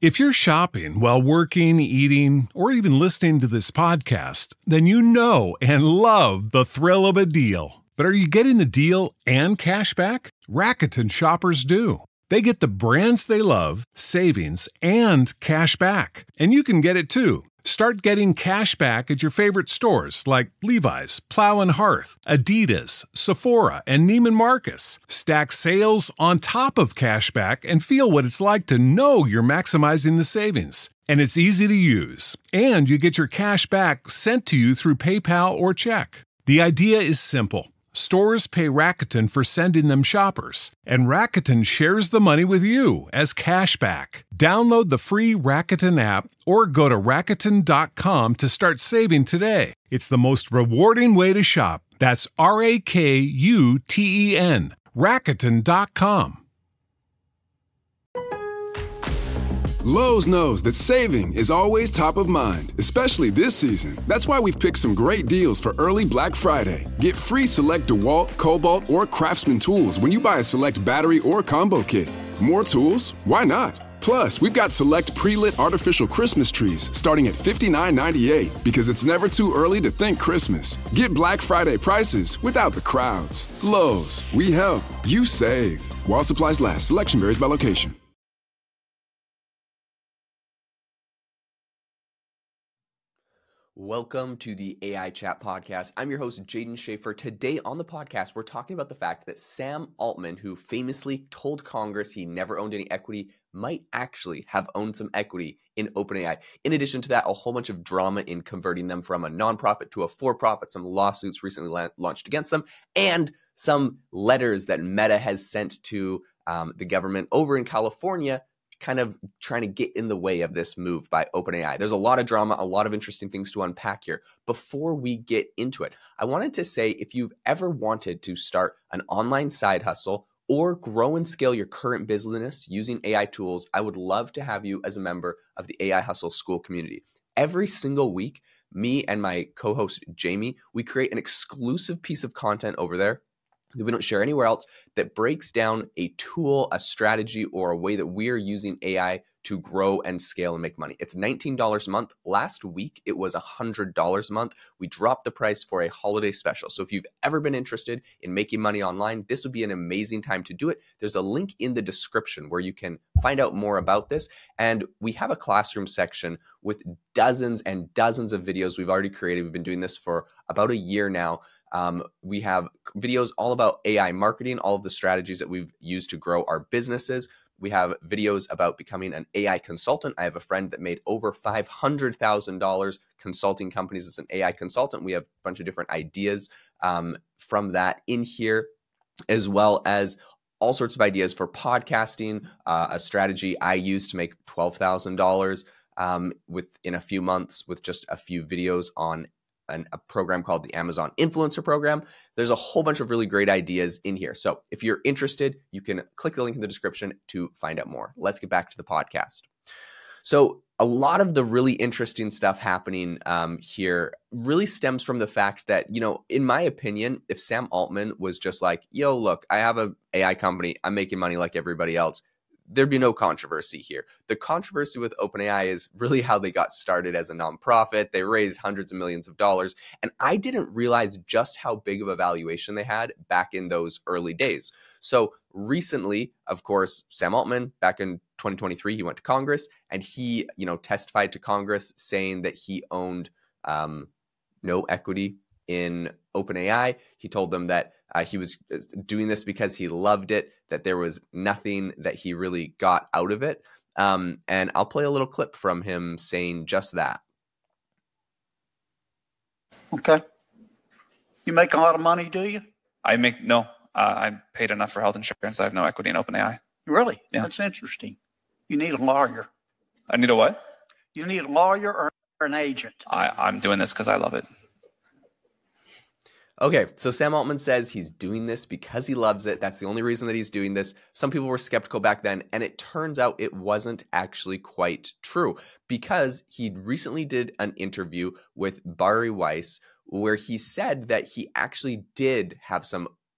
If you're shopping while working, eating, or even listening to this podcast, then you know and love the thrill of a deal. But are you getting the deal and cash back? Rakuten shoppers do. They get the brands they love, savings, and cash back. And you can get it too. Start getting cash back at your favorite stores like Levi's, Plow and Hearth, Adidas, Sephora, and Neiman Marcus. Stack sales on top of cash back and feel what it's like to know you're maximizing the savings. And it's easy to use. And you get your cash back sent to you through PayPal or check. The idea is simple. Stores pay Rakuten for sending them shoppers, and Rakuten shares the money with you as cash back. Download the free Rakuten app or go to Rakuten.com to start saving today. It's the most rewarding way to shop. That's Rakuten. Rakuten.com. Lowe's knows that saving is always top of mind, especially this season. That's why we've picked some great deals for early Black Friday. Get free select DeWalt, Cobalt, or Craftsman tools when you buy a select battery or combo kit. More tools? Why not? Plus, we've got select pre-lit artificial Christmas trees starting at $59.98 because it's never too early to think Christmas. Get Black Friday prices without the crowds. Lowe's, we help, you save. While supplies last, selection varies by location. Welcome to the AI Chat Podcast. I'm your host, Jaden Schaefer. Today on the podcast, we're talking about the fact that Sam Altman, who famously told Congress he never owned any equity, might actually have owned some equity in OpenAI. In addition to that, a whole bunch of drama in converting them from a nonprofit to a for-profit, some lawsuits recently launched against them, and some letters that Meta has sent to the government over in California, kind of trying to get in the way of this move by OpenAI. There's a lot of drama, a lot of interesting things to unpack here. Before we get into it, I wanted to say if you've ever wanted to start an online side hustle or grow and scale your current business using AI tools, I would love to have you as a member of the AI Hustle School community. Every single week, me and my co-host Jamie, we create an exclusive piece of content over there that we don't share anywhere else that breaks down a tool, a strategy, or a way that we're using AI to grow and scale and make money. It's $19 a month. Last week, it was $100 a month. We dropped the price for a holiday special. So if you've ever been interested in making money online, this would be an amazing time to do it. There's a link in the description where you can find out more about this. And we have a classroom section with dozens and dozens of videos we've already created. We've been doing this for about a year now. We have videos all about AI marketing, all of the strategies that we've used to grow our businesses. We have videos about becoming an AI consultant. I have a friend that made over $500,000 consulting companies as an AI consultant. We have a bunch of different ideas from that in here, as well as all sorts of ideas for podcasting, a strategy I used to make $12,000 within a few months with just a few videos on a program called the Amazon Influencer Program. There's a whole bunch of really great ideas in here. So if you're interested, you can click the link in the description to find out more. Let's get back to the podcast. So a lot of the really interesting stuff happening here really stems from the fact that, in my opinion, if Sam Altman was just like, yo, look, I have an AI company, I'm making money like everybody else, there'd be no controversy here. The controversy with OpenAI is really how they got started as a nonprofit. They raised hundreds of millions of dollars. And I didn't realize just how big of a valuation they had back in those early days. So recently, of course, Sam Altman, back in 2023, he went to Congress and he, testified to Congress saying that he owned no equity in OpenAI. He told them that he was doing this because he loved it, that there was nothing that he really got out of it. And I'll play a little clip from him saying just that. Okay. You make a lot of money, do you? No. I paid enough for health insurance. I have no equity in OpenAI. Really? Yeah. That's interesting. You need a lawyer. I need a what? You need a lawyer or an agent. I'm doing this because I love it. Okay, so Sam Altman says he's doing this because he loves it. That's the only reason that he's doing this. Some people were skeptical back then, and it turns out it wasn't actually quite true because he recently did an interview with Bari Weiss where he said that he actually did have some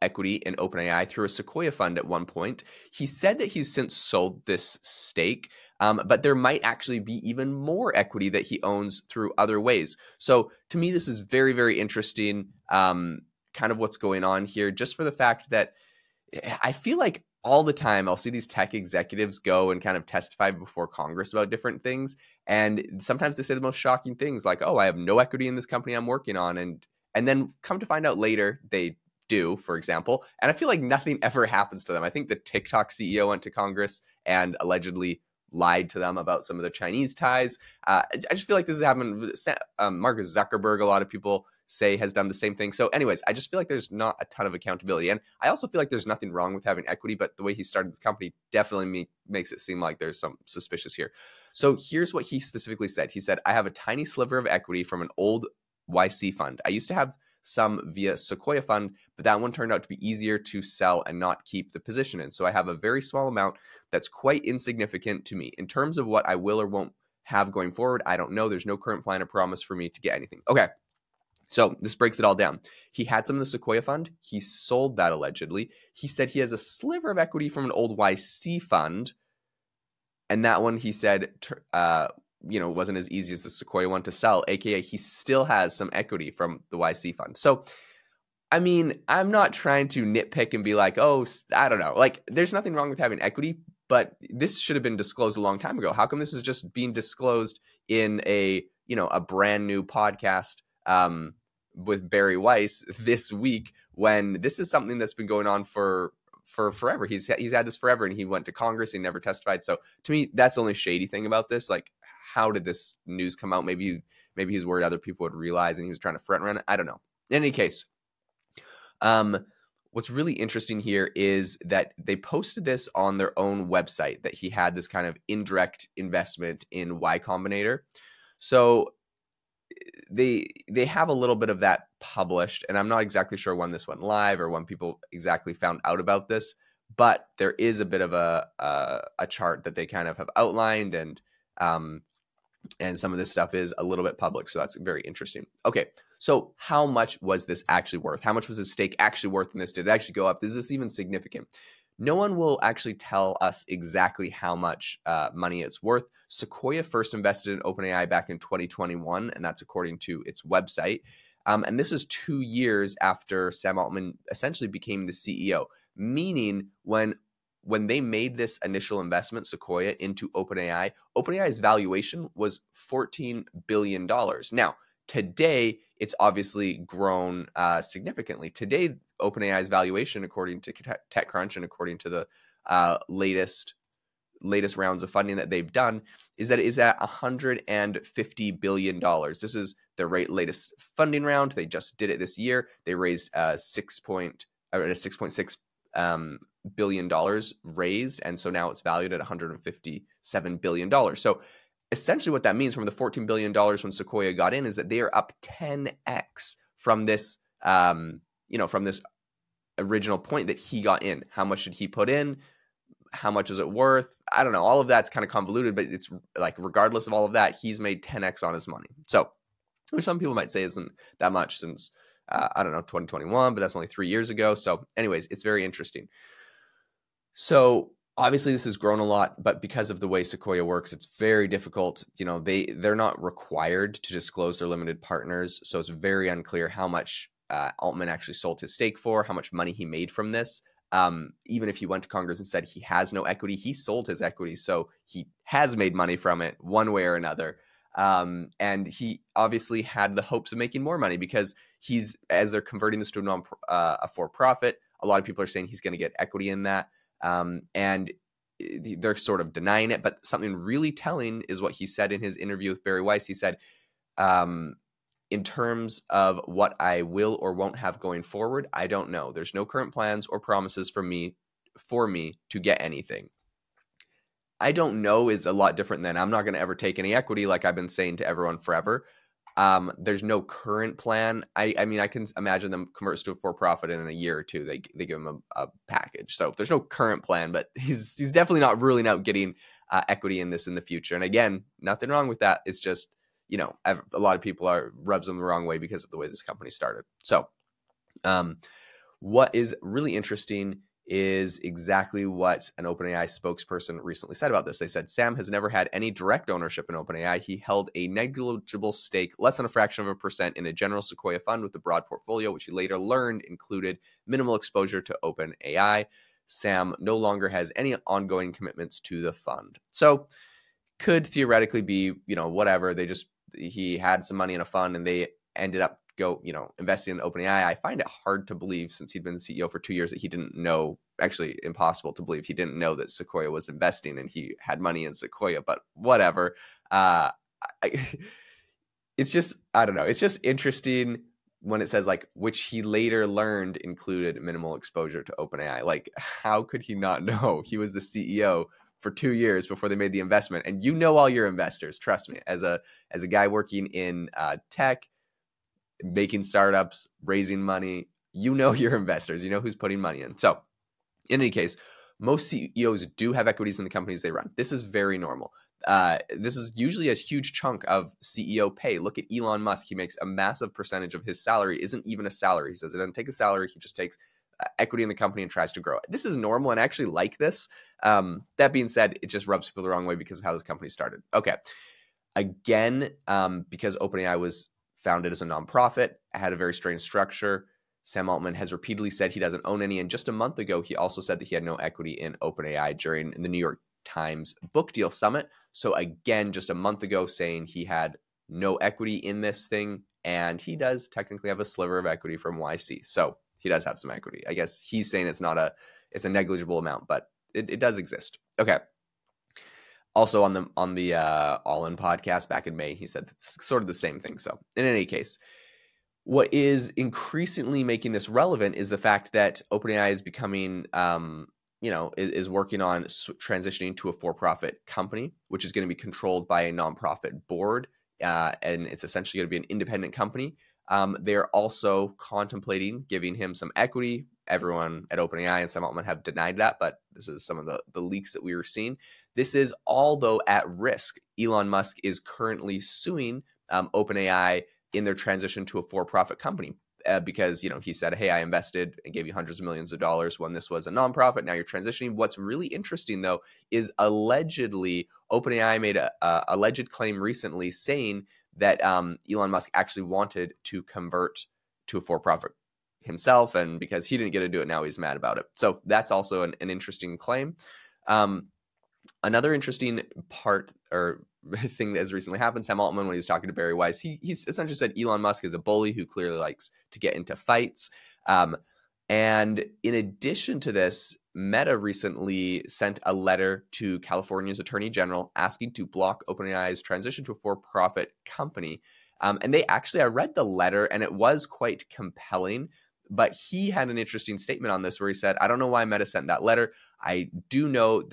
equity in OpenAI through a Sequoia fund at one point. He said that he's since sold this stake, but there might actually be even more equity that he owns through other ways. So to me, this is very, very interesting, kind of what's going on here, just for the fact that I feel like all the time I'll see these tech executives go and kind of testify before Congress about different things. And sometimes they say the most shocking things like, oh, I have no equity in this company I'm working on. And then come to find out later they do, for example. And I feel like nothing ever happens to them. I think the TikTok CEO went to Congress and allegedly lied to them about some of the Chinese ties. I just feel like this has happened. Mark Zuckerberg, a lot of people say, has done the same thing. So anyways, I just feel like there's not a ton of accountability. And I also feel like there's nothing wrong with having equity, but the way he started this company definitely makes it seem like there's some suspicious here. So here's what he specifically said. He said, I have a tiny sliver of equity from an old YC fund. I used to have some via Sequoia fund, but that one turned out to be easier to sell and not keep the position in. So I have a very small amount that's quite insignificant to me. In terms of what I will or won't have going forward, I don't know. There's no current plan or promise for me to get anything. Okay. So this breaks it all down. He had some of the Sequoia fund. He sold that allegedly. He said he has a sliver of equity from an old YC fund. And that one, he said, wasn't as easy as the Sequoia one to sell, aka he still has some equity from the YC fund. So, I mean, I'm not trying to nitpick and be like, oh, I don't know. Like, there's nothing wrong with having equity, but this should have been disclosed a long time ago. How come this is just being disclosed in a brand new podcast with Barry Weiss this week, when this is something that's been going on for forever? He's had this forever, and he went to Congress and never testified. So to me, that's the only shady thing about this. Like, how did this news come out? Maybe he's worried other people would realize and he was trying to front run it. I don't know. In any case, what's really interesting here is that they posted this on their own website, that he had this kind of indirect investment in Y Combinator. So they have a little bit of that published, and I'm not exactly sure when this went live or when people exactly found out about this, but there is a bit of a chart that they kind of have outlined, and some of this stuff is a little bit public. So that's very interesting. Okay. So how much was this actually worth? How much was his stake actually worth in this? Did it actually go up? Is this even significant? No one will actually tell us exactly how much money it's worth. Sequoia first invested in OpenAI back in 2021, and that's according to its website. And this is 2 years after Sam Altman essentially became the CEO, meaning when they made this initial investment, Sequoia, into OpenAI, OpenAI's valuation was $14 billion. Now, today, it's obviously grown significantly. Today, OpenAI's valuation, according to TechCrunch and according to the latest rounds of funding that they've done, is that it is at $150 billion. This is their latest funding round. They just did it this year. They raised $6.6 billion raised, and so now it's valued at $157 billion. So essentially what that means from the $14 billion when Sequoia got in is that they are up 10x from this, from this original point that he got in. How much did he put in? How much is it worth? I don't know. All of that's kind of convoluted, but it's like, regardless of all of that, he's made 10x on his money. So, which some people might say isn't that much since, 2021, but that's only 3 years ago. So anyways, it's very interesting. So obviously this has grown a lot, but because of the way Sequoia works, it's very difficult. They're not required to disclose their limited partners. So it's very unclear how much Altman actually sold his stake for, how much money he made from this. Even if he went to Congress and said he has no equity, he sold his equity. So he has made money from it one way or another. And he obviously had the hopes of making more money because as they're converting this to a for-profit, a lot of people are saying he's going to get equity in that. And they're sort of denying it. But something really telling is what he said in his interview with Barry Weiss. He said, in terms of what I will or won't have going forward, I don't know. There's no current plans or promises for me to get anything. I don't know is a lot different than I'm not going to ever take any equity, like I've been saying to everyone forever. There's no current plan. I mean, I can imagine them converts to a for-profit in a year or two. They give him a package. So there's no current plan, but he's definitely not ruling out getting equity in this in the future. And again, nothing wrong with that. It's just, a lot of people rubs them the wrong way because of the way this company started. So What is really interesting is exactly what an OpenAI spokesperson recently said about this. They said, Sam has never had any direct ownership in OpenAI. He held a negligible stake, less than a fraction of a percent, in a general Sequoia fund with a broad portfolio, which he later learned included minimal exposure to OpenAI. Sam no longer has any ongoing commitments to the fund. So could theoretically be, whatever. He had some money in a fund and they ended up investing in OpenAI. I find it hard to believe, since he'd been the CEO for 2 years, that he didn't know, actually impossible to believe he didn't know that Sequoia was investing and he had money in Sequoia, but whatever. It's just, I don't know. It's just interesting when it says which he later learned included minimal exposure to OpenAI. How could he not know? He was the CEO for 2 years before they made the investment. And all your investors, trust me, as a guy working in tech, making startups, raising money, your investors, who's putting money in. So in any case, most CEOs do have equities in the companies they run. This is very normal. This is usually a huge chunk of CEO pay. Look at Elon Musk. He makes a massive percentage of his salary isn't even a salary. He says he doesn't take a salary. He just takes equity in the company and tries to grow it. This is normal, and I actually like this. That being said, it just rubs people the wrong way because of how this company started. Okay. Again, because OpenAI was founded as a nonprofit, had a very strange structure, Sam Altman has repeatedly said he doesn't own any. And just a month ago, he also said that he had no equity in OpenAI during the New York Times Book Deal Summit. So again, just a month ago, saying he had no equity in this thing. And he does technically have a sliver of equity from YC. So he does have some equity. I guess he's saying it's a negligible amount, but it does exist. Okay. Also on the All In podcast back in May, he said it's sort of the same thing. So in any case, what is increasingly making this relevant is the fact that OpenAI is becoming, is working on transitioning to a for-profit company, which is going to be controlled by a nonprofit board, and it's essentially going to be an independent company. They're also contemplating giving him some equity. Everyone at OpenAI and Sam Altman have denied that, but this is some of the leaks that we were seeing. This is all, though, at risk. Elon Musk is currently suing OpenAI in their transition to a for-profit company because, he said, hey, I invested and gave you hundreds of millions of dollars when this was a nonprofit. Now you're transitioning. What's really interesting, though, is allegedly OpenAI made a alleged claim recently saying that Elon Musk actually wanted to convert to a for-profit himself, and because he didn't get to do it, now he's mad about it. So that's also an interesting claim. Another interesting part or thing that has recently happened, Sam Altman, when he was talking to Barry Weiss, he essentially said Elon Musk is a bully who clearly likes to get into fights. And in addition to this, Meta recently sent a letter to California's Attorney General asking to block OpenAI's transition to a for-profit company. And I read the letter and it was quite compelling, but he had an interesting statement on this where he said, I don't know why Meta sent that letter. I do know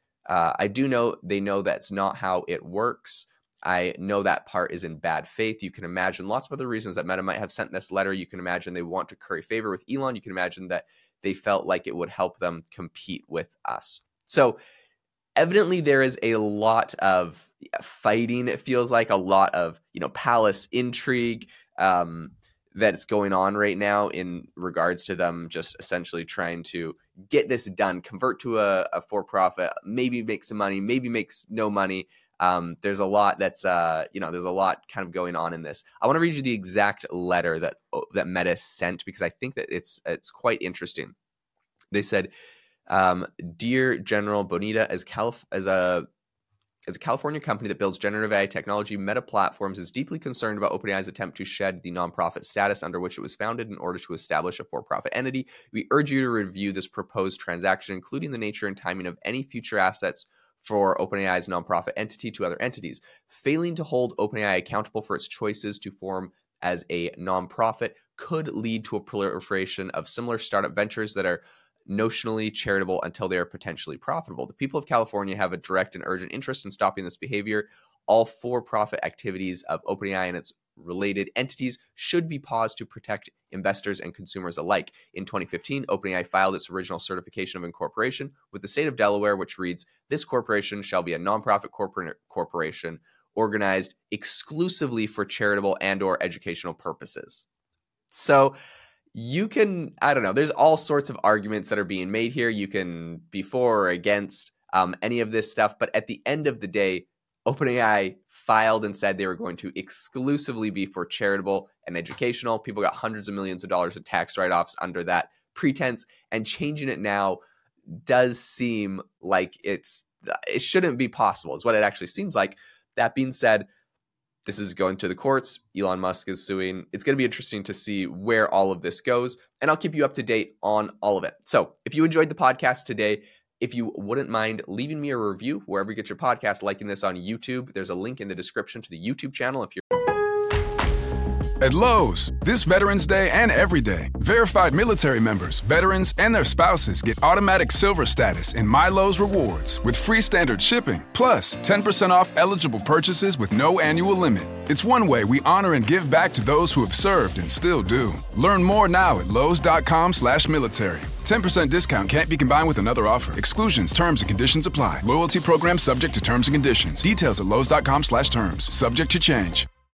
they know that's not how it works. I know that part is in bad faith. You can imagine lots of other reasons that Meta might have sent this letter. You can imagine they want to curry favor with Elon. You can imagine that they felt like it would help them compete with us. So evidently there is a lot of fighting. It feels like a lot of, palace intrigue that's going on right now in regards to them just essentially trying to get this done, convert to a for-profit, maybe make some money, maybe makes no money. There's a lot that's, there's a lot kind of going on in this. I want to read you the exact letter that Meta sent because I think that it's quite interesting. They said, Dear General Bonita, as a California company that builds generative AI technology, Meta Platforms is deeply concerned about OpenAI's attempt to shed the nonprofit status under which it was founded in order to establish a for-profit entity. We urge you to review this proposed transaction, including the nature and timing of any future assets for OpenAI's nonprofit entity to other entities. Failing to hold OpenAI accountable for its choices to form as a nonprofit could lead to a proliferation of similar startup ventures that are notionally charitable until they are potentially profitable. The people of California have a direct and urgent interest in stopping this behavior. All for-profit activities of OpenAI and its related entities should be paused to protect investors and consumers alike. In 2015, OpenAI filed its original certification of incorporation with the state of Delaware, which reads, this corporation shall be a nonprofit corporation organized exclusively for charitable and or educational purposes. So you can, I don't know, there's all sorts of arguments that are being made here. You can be for or against any of this stuff. But at the end of the day, OpenAI filed and said they were going to exclusively be for charitable and educational. People got hundreds of millions of dollars of tax write-offs under that pretense, and changing it now does seem like it shouldn't be possible, is what it actually seems like. That being said, this is going to the courts. Elon Musk is suing. It's going to be interesting to see where all of this goes, and I'll keep you up to date on all of it. So if you enjoyed the podcast today, if you wouldn't mind leaving me a review wherever you get your podcast, liking this on YouTube, there's a link in the description to the YouTube channel. If you're At Lowe's, this Veterans Day and every day, verified military members, veterans, and their spouses get automatic silver status in My Lowe's Rewards with free standard shipping, plus 10% off eligible purchases with no annual limit. It's one way we honor and give back to those who have served and still do. Learn more now at lowes.com/military. 10% discount can't be combined with another offer. Exclusions, terms, and conditions apply. Loyalty program subject to terms and conditions. Details at lowes.com/terms. Subject to change.